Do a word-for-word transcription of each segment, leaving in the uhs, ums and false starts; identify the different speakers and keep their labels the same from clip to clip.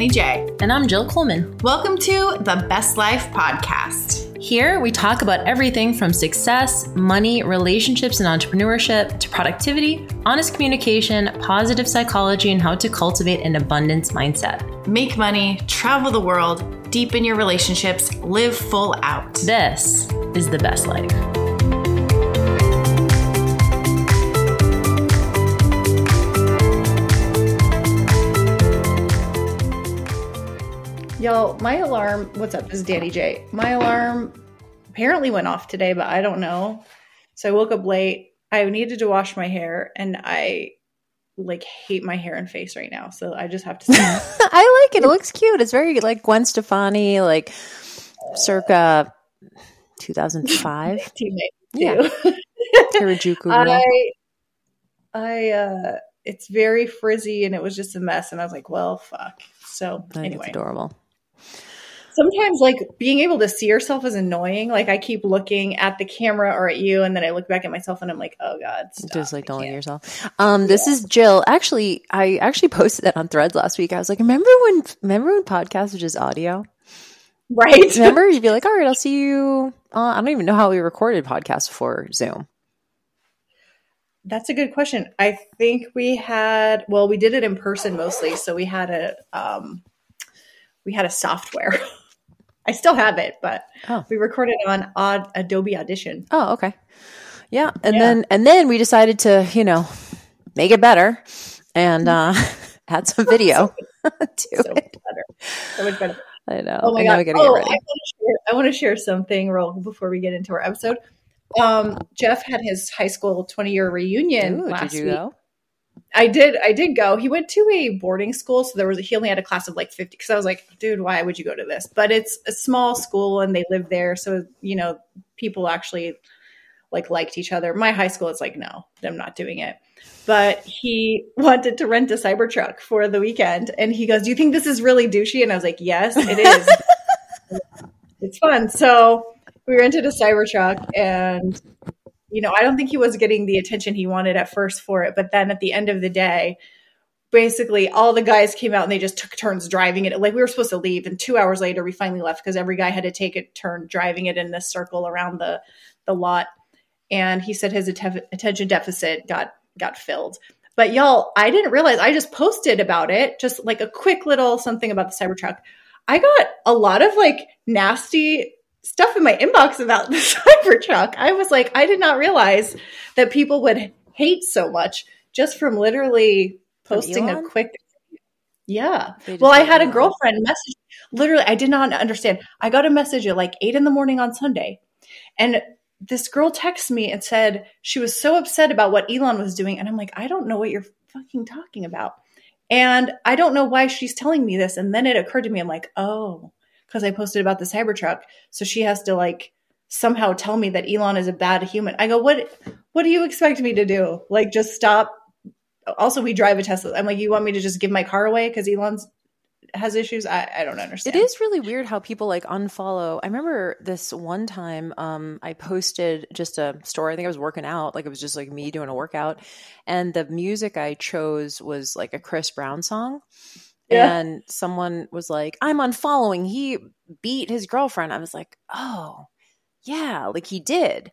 Speaker 1: Danny J.
Speaker 2: And I'm Jill Coleman.
Speaker 1: Welcome to the Best Life Podcast.
Speaker 2: Here we talk about everything from success, money, relationships and entrepreneurship, to productivity, honest communication, positive psychology, and how to cultivate an abundance mindset.
Speaker 1: Make money, travel the world, deepen your relationships, live full out.
Speaker 2: This is the best life.
Speaker 3: Y'all, my alarm, what's up? This is Danny J. My alarm apparently went off today, but I don't know. So I woke up late. I needed to wash my hair and I like hate my hair and face right now. So I just have to say
Speaker 2: I like it. It looks cute. It's very like Gwen Stefani, like circa two thousand five. Yeah. Harajuku.
Speaker 3: I, I, uh, it's very frizzy and it was just a mess. And I was like, well, fuck. So
Speaker 2: I
Speaker 3: anyway.
Speaker 2: It's adorable.
Speaker 3: Sometimes like being able to see yourself is annoying. Like I keep looking at the camera or at you and then I look back at myself and I'm like, oh God, stop.
Speaker 2: Just like don't look at yourself. Um, this yeah. is Jill. Actually, I actually posted that on Threads last week. I was like, remember when, remember when podcasts were just audio?
Speaker 3: Right.
Speaker 2: Remember you'd be like, all right, I'll see you. Uh, I don't even know how we recorded podcasts before Zoom.
Speaker 3: That's a good question. I think we had, well, we did it in person mostly. So we had a, um, we had a software. I still have it, but oh. we recorded on Aud- Adobe Audition.
Speaker 2: Oh, okay. Yeah. And yeah. then, and then we decided to, you know, make it better and, uh, add some video to
Speaker 3: so
Speaker 2: it.
Speaker 3: Better. So much better.
Speaker 2: I know.
Speaker 3: Oh my
Speaker 2: I
Speaker 3: God.
Speaker 2: know we gotta
Speaker 3: oh,
Speaker 2: get ready.
Speaker 3: I want to share, I want to share something real before we get into our episode. Um, Jeff had his high school twenty year reunion
Speaker 2: Ooh,
Speaker 3: last
Speaker 2: did you
Speaker 3: week.
Speaker 2: Go?
Speaker 3: I did. I did go. He went to a boarding school. So there was, he only had a class of like fifty. Cause I was like, dude, why would you go to this? But it's a small school and they live there. So, you know, people actually like liked each other. My high school is like, no, I'm not doing it. But he wanted to rent a Cybertruck for the weekend. And he goes, do you think this is really douchey? And I was like, yes, it is. It's fun. So we rented a Cybertruck and, you know, I don't think he was getting the attention he wanted at first for it. But then at the end of the day, basically all the guys came out and they just took turns driving it. Like we were supposed to leave. And two hours later, we finally left because every guy had to take a turn driving it in this circle around the, the lot. And he said his att- attention deficit got, got filled. But y'all, I didn't realize, I just posted about it, just like a quick little something about the Cybertruck. I got a lot of like nasty stuff in my inbox about the Cybertruck. I was like, I did not realize that people would hate so much just from literally posting a quick. Yeah. Well, I had a girlfriend message. Literally, I did not understand. I got a message at like eight in the morning on Sunday. And this girl texted me and said she was so upset about what Elon was doing. And I'm like, I don't know what you're fucking talking about. And I don't know why she's telling me this. And then it occurred to me, I'm like, oh, because I posted about the Cybertruck. So she has to like somehow tell me that Elon is a bad human. I go, what, what do you expect me to do? Like, just stop. Also, we drive a Tesla. I'm like, you want me to just give my car away because Elon's has issues? I, I don't understand.
Speaker 2: It is really weird how people like unfollow. I remember this one time um, I posted just a story. I think I was working out. Like it was just like me doing a workout. And the music I chose was like a Chris Brown song. Yeah. And someone was like, I'm unfollowing. He beat his girlfriend. I was like, oh, yeah, like he did.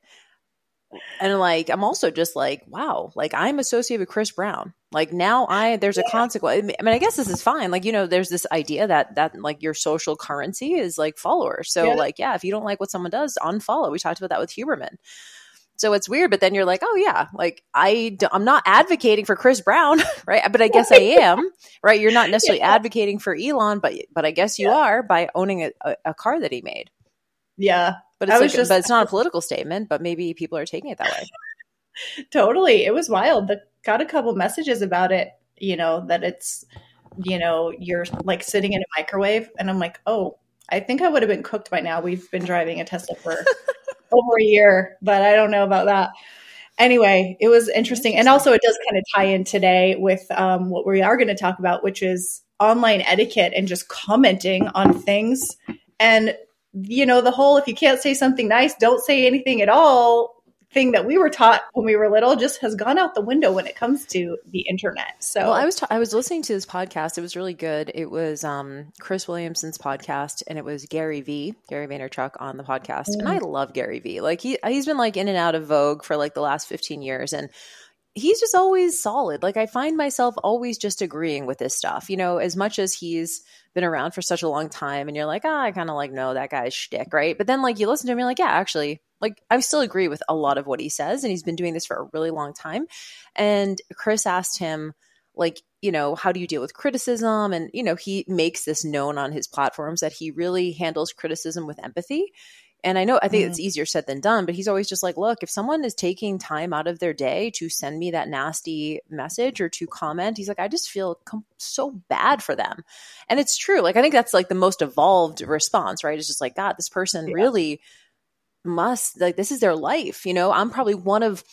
Speaker 2: And like, I'm also just like, wow, like I'm associated with Chris Brown. Like now I, there's a yeah. consequence. I mean, I guess this is fine. Like, you know, there's this idea that, that like your social currency is like followers. So yeah. like, yeah, if you don't like what someone does, unfollow. We talked about that with Huberman. So it's weird, but then you're like, oh yeah, like I, I'm not advocating for Chris Brown, right? But I guess I am, right? You're not necessarily yeah. advocating for Elon, but but I guess you yeah. are by owning a, a, a car that he made.
Speaker 3: Yeah,
Speaker 2: but it's like, just, but it's not a political statement. But maybe people are taking it that way.
Speaker 3: Totally, it was wild. But got a couple messages about it. You know that it's, you know, you're like sitting in a microwave, and I'm like, oh, I think I would have been cooked by now. We've been driving a Tesla for over a year, but I don't know about that. Anyway, it was interesting. And also it does kind of tie in today with um, what we are going to talk about, which is online etiquette and just commenting on things. And, you know, the whole, if you can't say something nice, don't say anything at all thing that we were taught when we were little just has gone out the window when it comes to the internet. So
Speaker 2: well, I was, ta- I was listening to this podcast. It was really good. It was um, Chris Williamson's podcast, and it was Gary V, Gary Vaynerchuk on the podcast. Mm. And I love Gary V. Like he, he's been like in and out of vogue for like the last fifteen years. And he's just always solid. Like I find myself always just agreeing with this stuff, you know, as much as he's been around for such a long time and you're like, ah, oh, I kind of like know that guy's shtick, right? But then like you listen to him, you're like, yeah, actually, like I still agree with a lot of what he says, and he's been doing this for a really long time. And Chris asked him, like, you know, how do you deal with criticism? And, you know, he makes this known on his platforms that he really handles criticism with empathy. And I know, I think mm. it's easier said than done, but he's always just like, look, if someone is taking time out of their day to send me that nasty message or to comment, he's like, I just feel com- so bad for them. And it's true. Like, I think that's like the most evolved response, right? It's just like, God, this person yeah. really must, like, this is their life. You know, I'm probably one of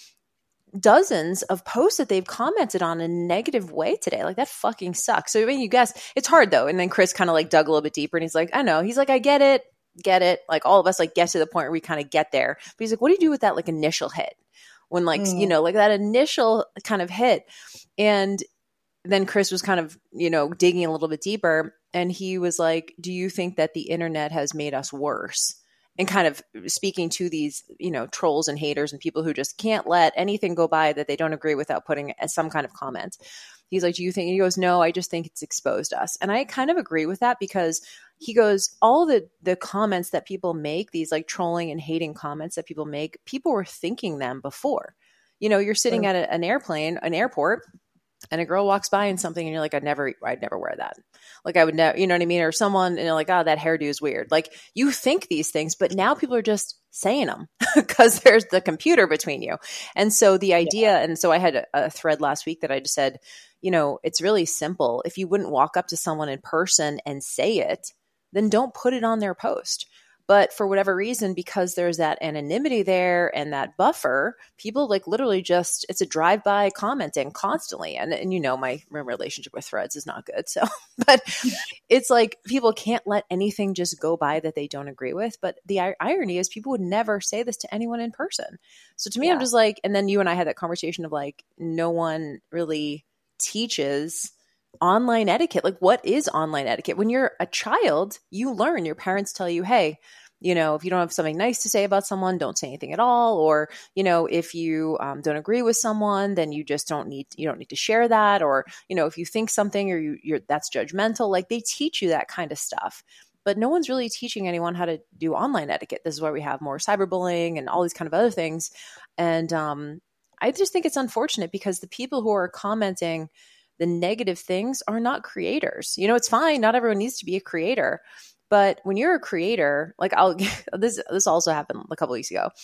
Speaker 2: dozens of posts that they've commented on in a negative way today. Like, that fucking sucks. So I mean, you guess it's hard though. And then Chris kind of like dug a little bit deeper and he's like, I know. He's like, I get it. get it. Like all of us like get to the point where we kind of get there. But he's like, what do you do with that like initial hit? When like, mm. you know, like that initial kind of hit. And then Chris was kind of, you know, digging a little bit deeper. And he was like, do you think that the internet has made us worse? And kind of speaking to these, you know, trolls and haters and people who just can't let anything go by that they don't agree without putting some kind of comment. He's like, do you think, he goes, no, I just think it's exposed us. And I kind of agree with that because he goes, all the, the comments that people make, these like trolling and hating comments that people make, people were thinking them before. You know, you're sitting at a, an airplane, an airport, and a girl walks by and something, and you're like, I'd never, I'd never wear that. Like I would never, you know what I mean? Or someone, and you're like, oh, that hairdo is weird. Like you think these things, but now people are just saying them because there's the computer between you. And so the idea, yeah. and so I had a, a thread last week that I just said, you know, it's really simple. If you wouldn't walk up to someone in person and say it, then don't put it on their post. But for whatever reason, because there's that anonymity there and that buffer, people like literally just, it's a drive-by commenting constantly. And, and you know, my, my relationship with Threads is not good. So, but it's like people can't let anything just go by that they don't agree with. But the I- irony is people would never say this to anyone in person. So to me, yeah. I'm just like, and then you and I had that conversation of like, no one really teaches online etiquette. Like what is online etiquette? When you're a child, you learn, your parents tell you, hey, you know, if you don't have something nice to say about someone, don't say anything at all. Or, you know, if you um, don't agree with someone, then you just don't need, you don't need to share that. Or, you know, if you think something or you, you're, that's judgmental, like they teach you that kind of stuff. But no one's really teaching anyone how to do online etiquette. This is why we have more cyberbullying and all these kind of other things. And um, I just think it's unfortunate because the people who are commenting the negative things are not creators. You know, it's fine. Not everyone needs to be a creator. But when you're a creator, like I'll, this, this also happened a couple weeks ago.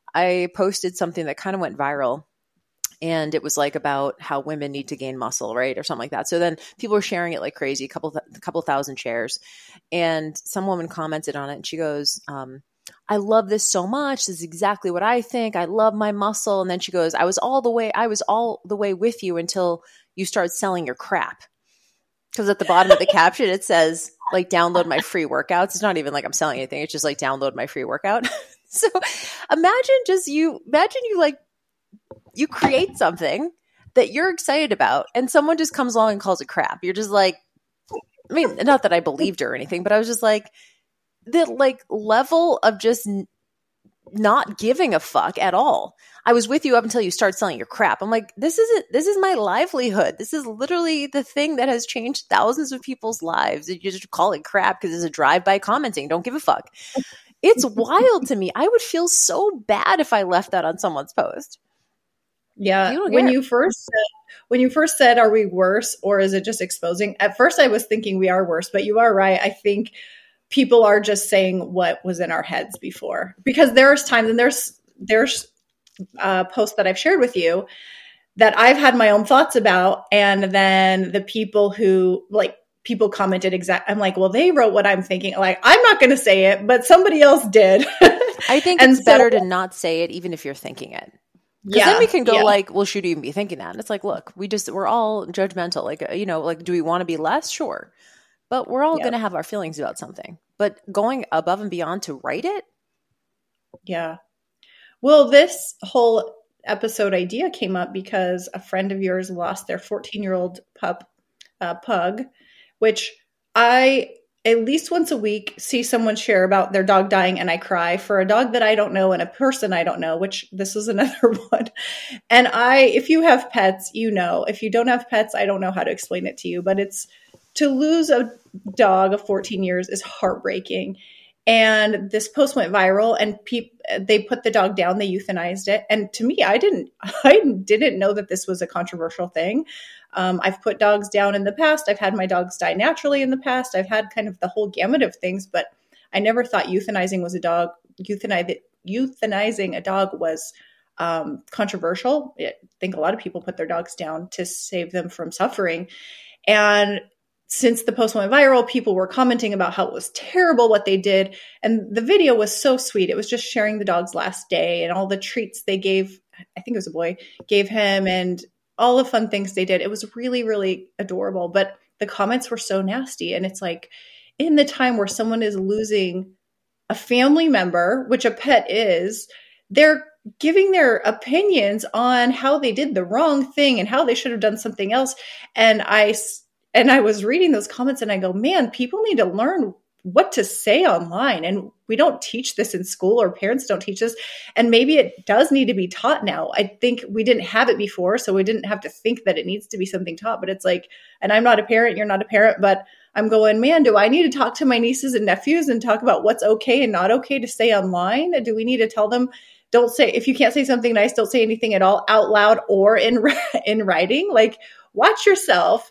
Speaker 2: I posted something that kind of went viral and it was like about how women need to gain muscle, right? Or something like that. So then people were sharing it like crazy, a couple, a couple thousand shares. And some woman commented on it and she goes, um, I love this so much. This is exactly what I think. I love my muscle. And then she goes, I was all the way, I was all the way with you until you start selling your crap. Because at the bottom of the caption, it says, like, download my free workouts. It's not even like I'm selling anything. It's just like, download my free workout. So imagine just you, imagine you like, you create something that you're excited about and someone just comes along and calls it crap. You're just like, I mean, not that I believed her or anything, but I was just like, the like level of just n- not giving a fuck at all. I was with you up until you start selling your crap. I'm like, this isn't, this is my livelihood. This is literally the thing that has changed thousands of people's lives. You just call it crap because it's a drive-by commenting. Don't give a fuck. It's wild to me. I would feel so bad if I left that on someone's post.
Speaker 3: Yeah. You when you first said, when you first said, are we worse or is it just exposing? At first I was thinking we are worse, but you are right. I think people are just saying what was in our heads before, because there's times and there's, there's uh posts that I've shared with you that I've had my own thoughts about. And then the people who like people commented exact, I'm like, well, they wrote what I'm thinking. Like, I'm not going to say it, but somebody else did.
Speaker 2: I think it's so, better to not say it, even if you're thinking it. Because
Speaker 3: yeah,
Speaker 2: then we can go
Speaker 3: yeah.
Speaker 2: like, well, should you even be thinking that? And it's like, look, we just, we're all judgmental. Like, you know, like, do we want to be less? Sure. But we're all yep. going to have our feelings about something. But going above and beyond to write it?
Speaker 3: Yeah. Well, this whole episode idea came up because a friend of yours lost their fourteen year old pup, uh, pug, which I at least once a week see someone share about their dog dying and I cry for a dog that I don't know and a person I don't know, which this is another one. And I, if you have pets, you know, if you don't have pets, I don't know how to explain it to you, but it's to lose a dog of fourteen years is heartbreaking. And this post went viral and people, they put the dog down, they euthanized it. And to me, I didn't, I didn't know that this was a controversial thing. Um, I've put dogs down in the past. I've had my dogs die naturally in the past. I've had kind of the whole gamut of things, but I never thought euthanizing was a dog, euthanize, euthanizing a dog was um, controversial. I think a lot of people put their dogs down to save them from suffering. And since the post went viral, people were commenting about how it was terrible what they did. And the video was so sweet. It was just sharing the dog's last day and all the treats they gave, I think it was a boy, gave him and all the fun things they did. It was really, really adorable. But the comments were so nasty. And it's like in the time where someone is losing a family member, which a pet is, they're giving their opinions on how they did the wrong thing and how they should have done something else. And I And I was reading those comments and I go, man, people need to learn what to say online. And we don't teach this in school or parents don't teach this. And maybe it does need to be taught now. I think we didn't have it before, so we didn't have to think that it needs to be something taught. But it's like, and I'm not a parent, you're not a parent, but I'm going, man, do I need to talk to my nieces and nephews and talk about what's okay and not okay to say online? Do we need to tell them, don't say, if you can't say something nice, don't say anything at all out loud or in in writing? Like, watch yourself.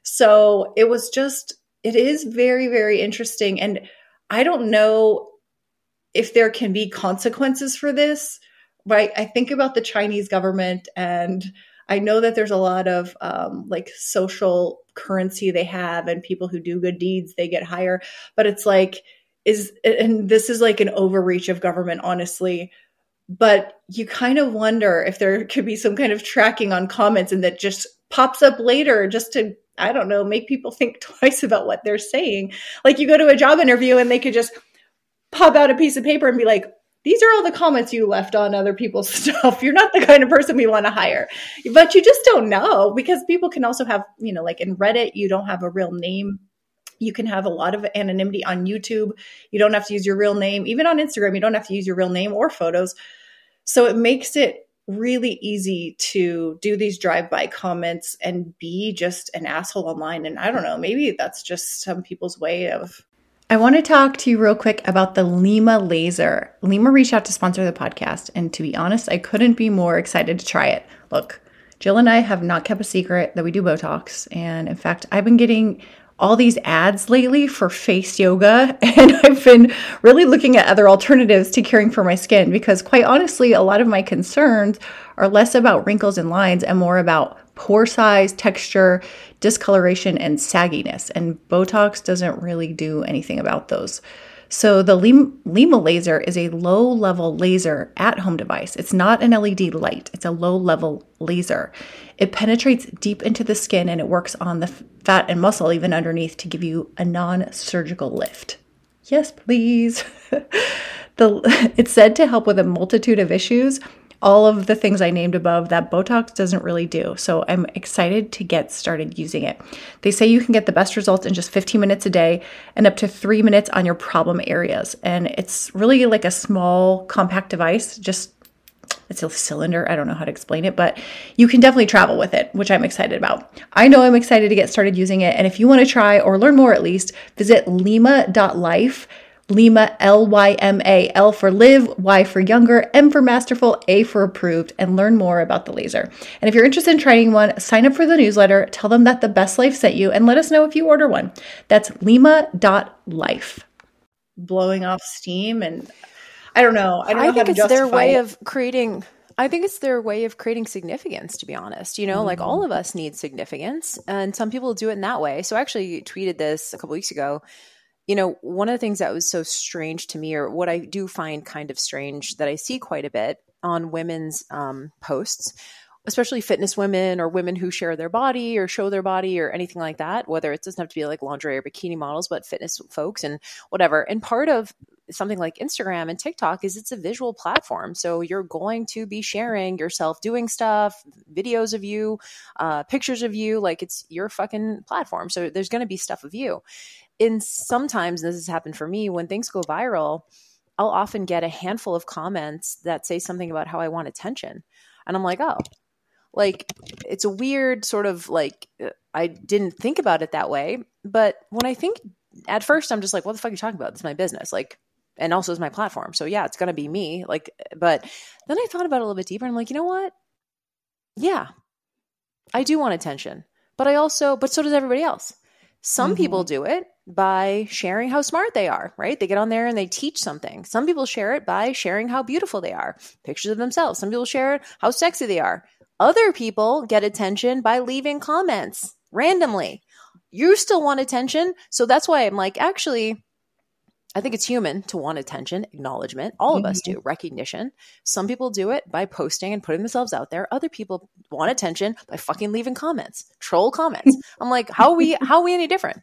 Speaker 3: So it was just, it is very, very interesting. And I don't know if there can be consequences for this, right? I think about the Chinese government and I know that there's a lot of um, like social currency they have and people who do good deeds, they get higher. But it's like, is, and this is like an overreach of government, honestly. But you kind of wonder if there could be some kind of tracking on comments and that just pops up later just to, I don't know, make people think twice about what they're saying. Like you go to a job interview and they could just pop out a piece of paper and be like, these are all the comments you left on other people's stuff. You're not the kind of person we want to hire. But you just don't know because people can also have, you know, like in Reddit, you don't have a real name. You can have a lot of anonymity on YouTube. You don't have to use your real name. Even on Instagram, you don't have to use your real name or photos. So it makes it really easy to do these drive-by comments and be just an asshole online. And I don't know, maybe that's just some people's way of. I want to talk to you real quick about the Lima laser. Lima reached out to sponsor the podcast. And to be honest, I couldn't be more excited to try it. Look, Jill and I have not kept a secret that we do Botox. And in fact, I've been getting all these ads lately for face yoga. And I've been really looking at other alternatives to caring for my skin because quite honestly, a lot of my concerns are less about wrinkles and lines and more about pore size, texture, discoloration, and sagginess. And Botox doesn't really do anything about those. So the Lima laser is a low-level laser at-home device. It's not an L E D light. It's a low-level laser. It penetrates deep into the skin and it works on the fat and muscle even underneath to give you a non-surgical lift. Yes, please. the, it's said to help with a multitude of issues, all of the things I named above that Botox doesn't really do. So I'm excited to get started using it. They say you can get the best results in just fifteen minutes a day and up to three minutes on your problem areas. And it's really like a small compact device, just it's a cylinder. I don't know how to explain it, but you can definitely travel with it, which I'm excited about. I know I'm excited to get started using it. And if you want to try or learn more at least, visit lima dot life. Lima, L Y M A, L for live, Y for younger, M for masterful, A for approved, and learn more about the laser. And if you're interested in trying one, sign up for the newsletter, tell them that The Best Life sent you, and let us know if you order one. That's lima dot life. Blowing off steam, and I don't know. I don't know
Speaker 2: I think
Speaker 3: how to
Speaker 2: it's their way
Speaker 3: it.
Speaker 2: of creating... I think it's their way of creating significance, to be honest. You know, mm-hmm. like all of us need significance, and some people do it in that way. So I actually tweeted this a couple weeks ago. You know, one of the things that was so strange to me, or what I do find kind of strange that I see quite a bit on women's um, posts, especially fitness women or women who share their body or show their body or anything like that, whether it doesn't have to be like lingerie or bikini models, but fitness folks and whatever. And part of something like Instagram and TikTok is it's a visual platform. So you're going to be sharing yourself doing stuff, videos of you, uh, pictures of you, like it's your fucking platform. So there's going to be stuff of you. And sometimes, and this has happened for me, when things go viral, I'll often get a handful of comments that say something about how I want attention. And I'm like, oh, like it's a weird sort of like, I didn't think about it that way. But when I think at first, I'm just like, what the fuck are you talking about? It's my business. Like, and also it's my platform. So yeah, it's going to be me. Like, but then I thought about it a little bit deeper and I'm like, you know what? Yeah, I do want attention, but I also, but so does everybody else. Some mm-hmm. people do it by sharing how smart they are, right? They get on there and they teach something. Some people share it by sharing how beautiful they are, pictures of themselves. Some people share how sexy they are. Other people get attention by leaving comments randomly. You still want attention. So that's why I'm like, actually, I think it's human to want attention, acknowledgement. All mm-hmm. of us do, recognition. Some people do it by posting and putting themselves out there. Other people want attention by fucking leaving comments, troll comments. I'm like, how are we, how are we any different?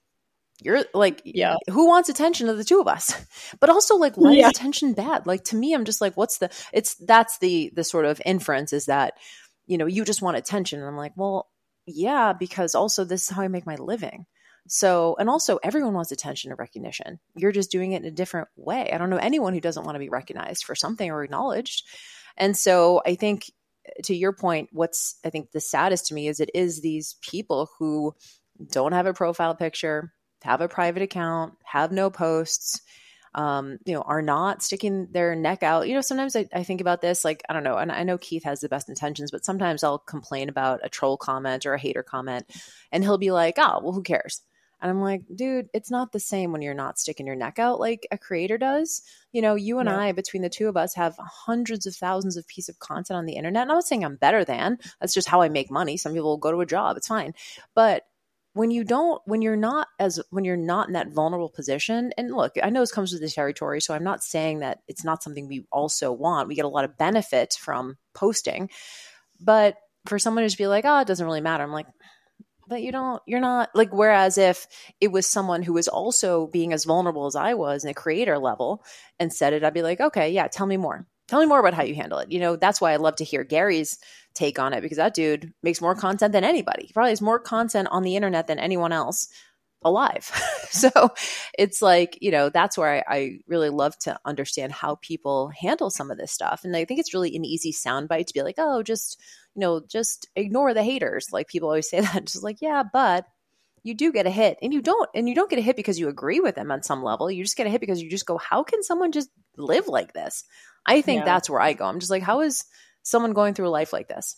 Speaker 2: You're like, yeah. Who wants attention of the two of us? But also like, why yeah. is attention bad? Like to me, I'm just like, what's the, it's, that's the, the sort of inference is that, you know, you just want attention. And I'm like, well, yeah, because also this is how I make my living. So, and also everyone wants attention and recognition. You're just doing it in a different way. I don't know anyone who doesn't want to be recognized for something or acknowledged. And so I think to your point, what's, I think the saddest to me is it is these people who don't have a profile picture, have a private account, have no posts, um, you know, are not sticking their neck out. You know, sometimes I, I think about this, like, I don't know, and I know Keith has the best intentions, but sometimes I'll complain about a troll comment or a hater comment and he'll be like, oh, well, who cares? And I'm like, dude, it's not the same when you're not sticking your neck out like a creator does. You know, you and yeah. I, between the two of us, have hundreds of thousands of pieces of content on the internet. And I'm not saying I'm better than, that's just how I make money. Some people will go to a job, it's fine. But when you don't, when you're not as, when you're not in that vulnerable position, and look, I know this comes with the territory, so I'm not saying that it's not something we also want. We get a lot of benefit from posting, but for someone to just be like, oh, it doesn't really matter. I'm like, but you don't, you're not like, whereas if it was someone who was also being as vulnerable as I was in a creator level and said it, I'd be like, okay, yeah, tell me more. Tell me more about how you handle it. You know, that's why I love to hear Gary's take on it, because that dude makes more content than anybody. He probably has more content on the internet than anyone else alive. So it's like, you know, that's where I, I really love to understand how people handle some of this stuff. And I think it's really an easy soundbite to be like, oh, just, you know, just ignore the haters. Like people always say that, just like, yeah, but you do get a hit, and you don't, and you don't get a hit because you agree with them on some level. You just get a hit because you just go, how can someone just live like this? I think yeah. that's where I go. I'm just like, how is someone going through a life like this?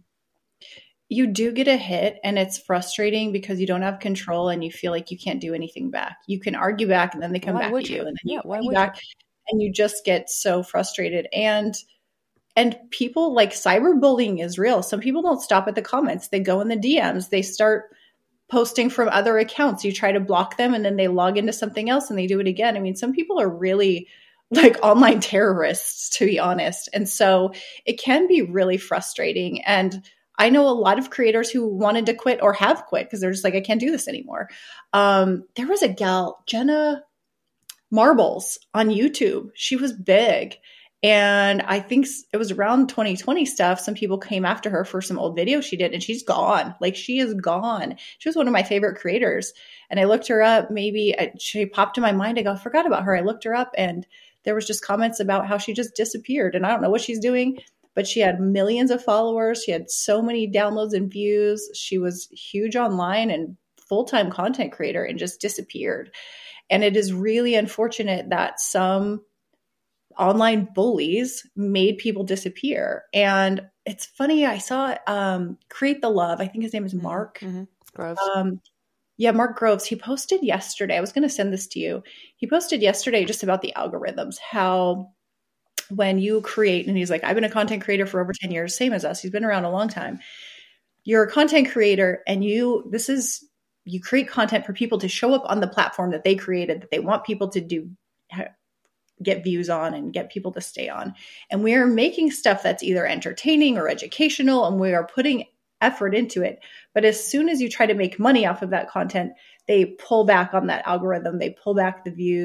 Speaker 3: You do get a hit, and it's frustrating because you don't have control and you feel like you can't do anything back. You can argue back and then they come why back at you? you and then yeah, you why would back you? And you just get so frustrated. And and people, like, cyberbullying is real. Some people don't stop at the comments. They go in the D Ms. They start posting from other accounts. You try to block them and then they log into something else and they do it again. I mean, some people are really like online terrorists, to be honest. And so it can be really frustrating. And I know a lot of creators who wanted to quit or have quit because they're just like, I can't do this anymore. Um, there was a gal, Jenna Marbles, on YouTube. She was big. And I think it was around twenty twenty stuff. Some people came after her for some old videos she did, and she's gone. Like, she is gone. She was one of my favorite creators. And I looked her up. Maybe she popped in my mind. I go, I forgot about her. I looked her up, and there was just comments about how she just disappeared. And I don't know what she's doing, but she had millions of followers. She had so many downloads and views. She was huge online and full-time content creator, and just disappeared. And it is really unfortunate that some online bullies made people disappear. And it's funny, I saw um, Create the Love. I think his name is Mark.
Speaker 2: Mm-hmm. Groves.
Speaker 3: Um, yeah, Mark Groves. He posted yesterday. I was going to send this to you. He posted yesterday just about the algorithms, how when you create, and he's like, I've been a content creator for over ten years, same as us. He's been around a long time. You're a content creator, and you, this is, you create content for people to show up on the platform that they created, that they want people to do, get views on and get people to stay on. And we are making stuff that's either entertaining or educational, and we are putting effort into it. But as soon as you try to make money off of that content, they pull back on that algorithm. They pull back the views.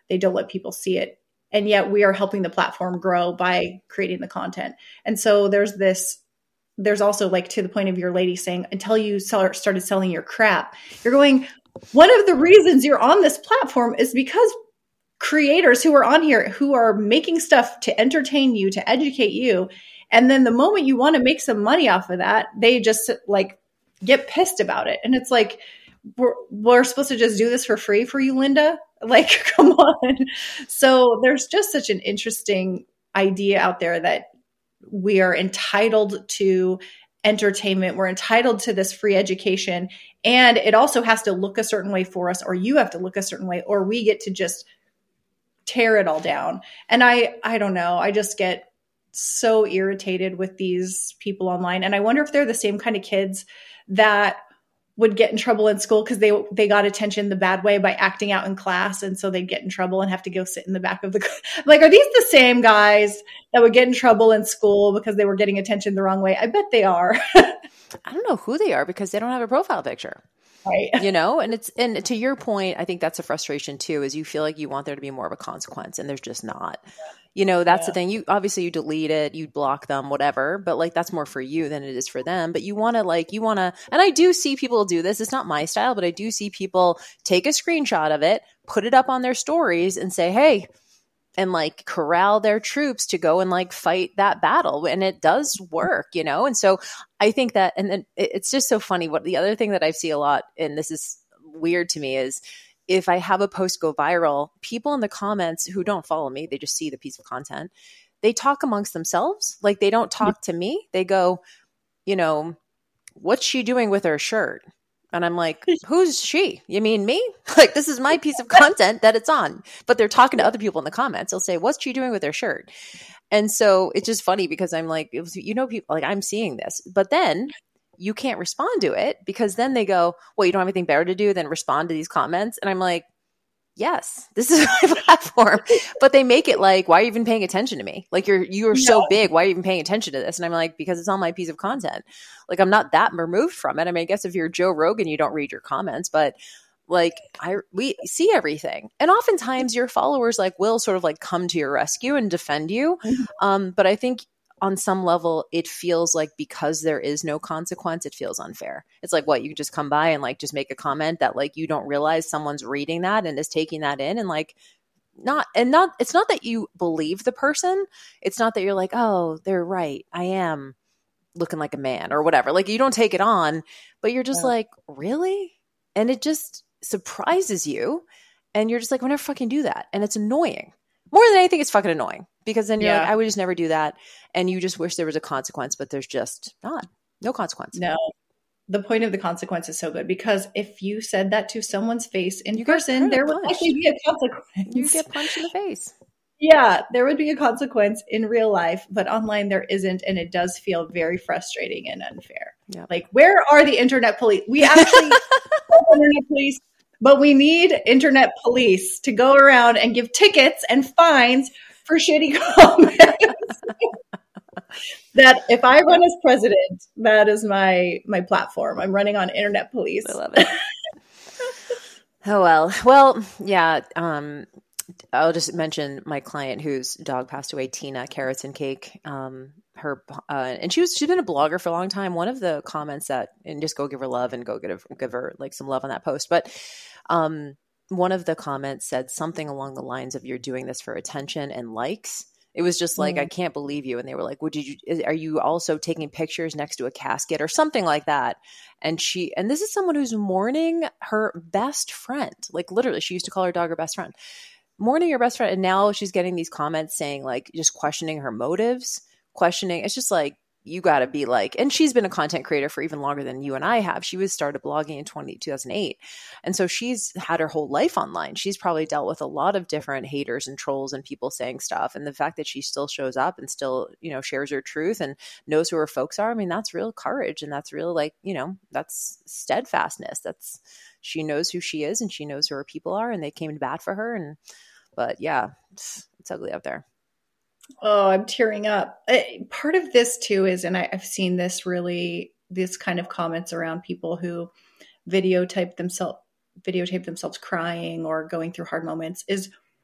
Speaker 3: they don't let people see it. And yet we are helping the platform grow by creating the content. And so there's this, there's also like to the point of your lady saying, until you sell, started selling your crap, you're going, one of the reasons you're on this platform is because creators who are on here, who are making stuff to entertain you, to educate you. And then the moment you want to make some money off of that, they just like get pissed about it. And it's like, we're, we're supposed to just do this for free for you, Linda? Like, come on. So there's just such an interesting idea out there that we are entitled to entertainment. We're entitled to this free education. And it also has to look a certain way for us, or you have to look a certain way, or we get to just tear it all down. And I, I don't know. I just get so irritated with these people online. And I wonder if they're the same kind of kids that would get in trouble in school because they they got attention the bad way by acting out in class. And so they'd get in trouble and have to go sit in the back of the like, are these the same guys that would get in trouble in school because they were getting attention the wrong way? I bet they are.
Speaker 2: I don't know who they are because they don't have a profile picture.
Speaker 3: Right.
Speaker 2: You know, and it's, and to your point, I think that's a frustration too, is you feel like you want there to be more of a consequence and there's just not. You know, that's yeah. the thing. You obviously you delete it, you block them, whatever, but like that's more for you than it is for them. But you want to like, you want to, and I do see people do this. It's not my style, but I do see people take a screenshot of it, put it up on their stories and say, hey, and like corral their troops to go and like fight that battle. And it does work, you know? And so I think that, and then it's just so funny. What the other thing that I see a lot, and this is weird to me, is if I have a post go viral, people in the comments who don't follow me, they just see the piece of content, they talk amongst themselves. Like they don't talk to me. They go, you know, what's she doing with her shirt? And I'm like, who's she? You mean me? Like, this is my piece of content that it's on. But they're talking to other people in the comments. They'll say, what's she doing with her shirt? And so it's just funny because I'm like, it was, you know, people like I'm seeing this, but then you can't respond to it because then they go, well, you don't have anything better to do than respond to these comments. And I'm like, yes, this is my platform, but they make it like, why are you even paying attention to me? Like you're, you are so no. big. Why are you even paying attention to this? And I'm like, because it's on my piece of content. Like I'm not that removed from it. I mean, I guess if you're Joe Rogan, you don't read your comments, but like I, we see everything. And oftentimes your followers like will sort of like come to your rescue and defend you. Mm-hmm. Um, but I think on some level, it feels like because there is no consequence, it feels unfair. It's like, what, you can just come by and like just make a comment that like you don't realize someone's reading that and is taking that in and like not, and not, it's not that you believe the person. It's not that you're like, oh, they're right. I am looking like a man or whatever. Like you don't take it on, but you're just yeah. like, really? And it just surprises you. And you're just like, I would never fucking do that. And it's annoying. More than anything, it's fucking annoying because then you're yeah. like, I would just never do that. And you just wish there was a consequence, but there's just not. No consequence.
Speaker 3: No. The point of the consequence is so good because if you said that to someone's face in
Speaker 2: you
Speaker 3: person, there would likely be a consequence.
Speaker 2: You get punched in the face.
Speaker 3: Yeah, there would be a consequence in real life, but online there isn't. And it does feel very frustrating and unfair.
Speaker 2: Yep.
Speaker 3: Like, where are the internet police? We actually have internet police. But we need internet police to go around and give tickets and fines for shitty comments. That if I run as president, that is my my platform. I'm running on internet police.
Speaker 2: I love it. Oh, well. Well, yeah. Um, I'll just mention my client whose dog passed away, Tina, Carrots and Cake. Um, her uh, and she was she's been a blogger for a long time. One of the comments that, and just go give her love and go get her, give her like some love on that post. But um, one of the comments said something along the lines of, "You're doing this for attention and likes." It was just like, mm. I can't believe you. And they were like, "Would you? Are you also taking pictures next to a casket or something like that?" And she, and this is someone who's mourning her best friend. Like literally, she used to call her dog her best friend. Mourning your best friend, and now she's getting these comments saying like, just questioning her motives. Questioning, it's just like, you got to be like, and she's been a content creator for even longer than you and I have. She was started blogging in two thousand eight. And so she's had her whole life online. She's probably dealt with a lot of different haters and trolls and people saying stuff. And the fact that she still shows up and still, you know, shares her truth and knows who her folks are. I mean, that's real courage. And that's real, like, you know, that's steadfastness. That's, she knows who she is and she knows who her people are and they came to bat for her. And, but yeah, it's, it's ugly out there.
Speaker 3: Oh, I'm tearing up. I, part of this too is, and I, I've seen this really, this kind of comments around people who videotape themselves, videotape themselves crying or going through hard moments, is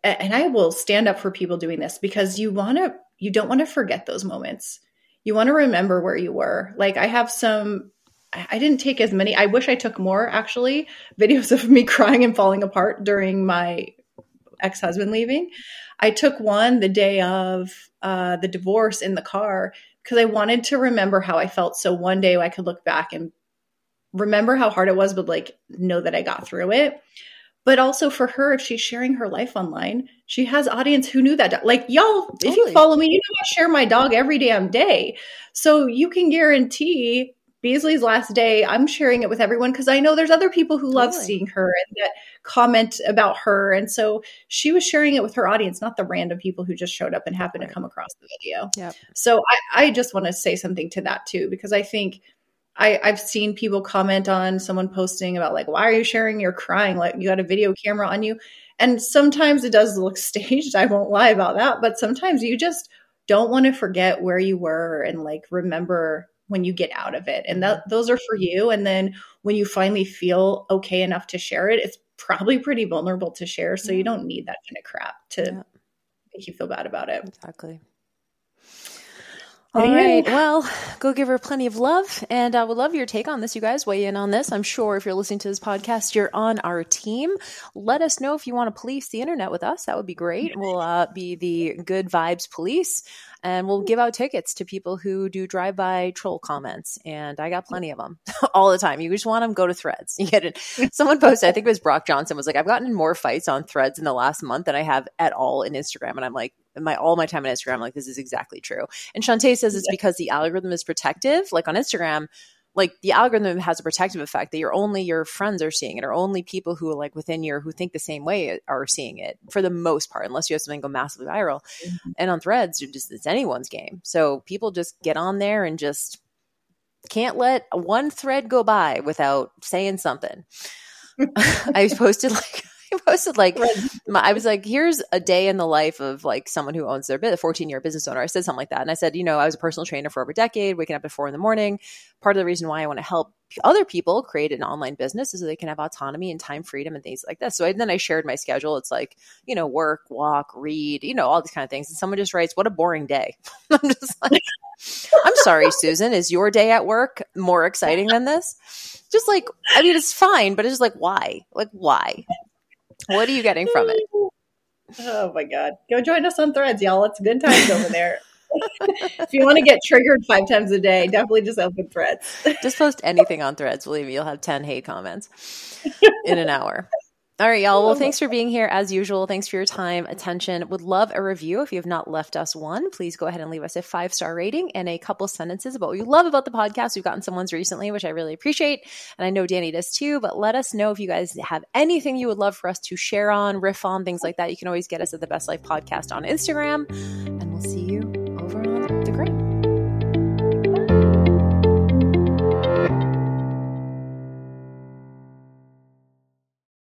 Speaker 3: and I will stand up for people doing this because you want to, you don't want to forget those moments. You want to remember where you were. Like I have some, I didn't take as many. I wish I took more actually videos of me crying and falling apart during my ex-husband leaving. I took one the day of uh, the divorce in the car because I wanted to remember how I felt. So one day I could look back and remember how hard it was, but like know that I got through it. But also for her, if she's sharing her life online, she has audience who knew that. Like y'all, totally. If you follow me, you know I share my dog every damn day. So you can guarantee Beasley's last day, I'm sharing it with everyone because I know there's other people who totally. Love seeing her and that comment about her. And so she was sharing it with her audience, not the random people who just showed up and happened right. to come across the video. Yep. So I, I just want to say something to that too, because I think I, I've seen people comment on someone posting about like, why are you sharing your crying? Like you got a video camera on you. And sometimes it does look staged. I won't lie about that. But sometimes you just don't want to forget where you were and like remember when you get out of it. And that those are for you. And then when you finally feel okay enough to share it, it's probably pretty vulnerable to share. So you don't need that kind of crap to yeah. make you feel bad about it.
Speaker 2: Exactly. All right. Well, go give her plenty of love. And I uh, would love your take on this. You guys weigh in on this. I'm sure if you're listening to this podcast, you're on our team. Let us know if you want to police the internet with us. That would be great. We'll uh, be the good vibes police. And we'll give out tickets to people who do drive-by troll comments. And I got plenty of them all the time. You just want them, go to Threads. You get it. Someone posted, I think it was Brock Johnson, was like, I've gotten in more fights on Threads in the last month than I have at all in Instagram. And I'm like, my all my time on Instagram, I'm like, this is exactly true. And Shantae says it's because the algorithm is protective. Like on Instagram, like the algorithm has a protective effect that you're only your friends are seeing it, or only people who are like within your, who think the same way are seeing it for the most part, unless you have something go massively viral. Mm-hmm. And on Threads, you're just, it's anyone's game. So people just get on there and just can't let one thread go by without saying something. I posted like, I posted like, my, I was like, here's a day in the life of like someone who owns their bit, a fourteen year business owner. I said something like that. And I said, you know, I was a personal trainer for over a decade, waking up at four in the morning. Part of the reason why I want to help other people create an online business is so they can have autonomy and time freedom and things like this. So I, then I shared my schedule. It's like, you know, work, walk, read, you know, all these kind of things. And someone just writes, what a boring day. I'm just like, I'm sorry, Susan, is your day at work more exciting than this? Just like, I mean, it's fine, but it's just like, why? Like, why? What are you getting from it?
Speaker 3: Oh my God. Go join us on Threads, y'all. It's good times over there. If you want to get triggered five times a day, definitely just open Threads.
Speaker 2: Just post anything on Threads. Believe me, you'll have ten hate comments in an hour. All right, y'all. Well, thanks for being here as usual. Thanks for your time, attention. Would love a review. If you have not left us one, please go ahead and leave us a five-star rating and a couple sentences about what you love about the podcast. We've gotten some ones recently, which I really appreciate. And I know Danny does too, but let us know if you guys have anything you would love for us to share on, riff on, things like that. You can always get us at the Best Life Podcast on Instagram, and we'll see you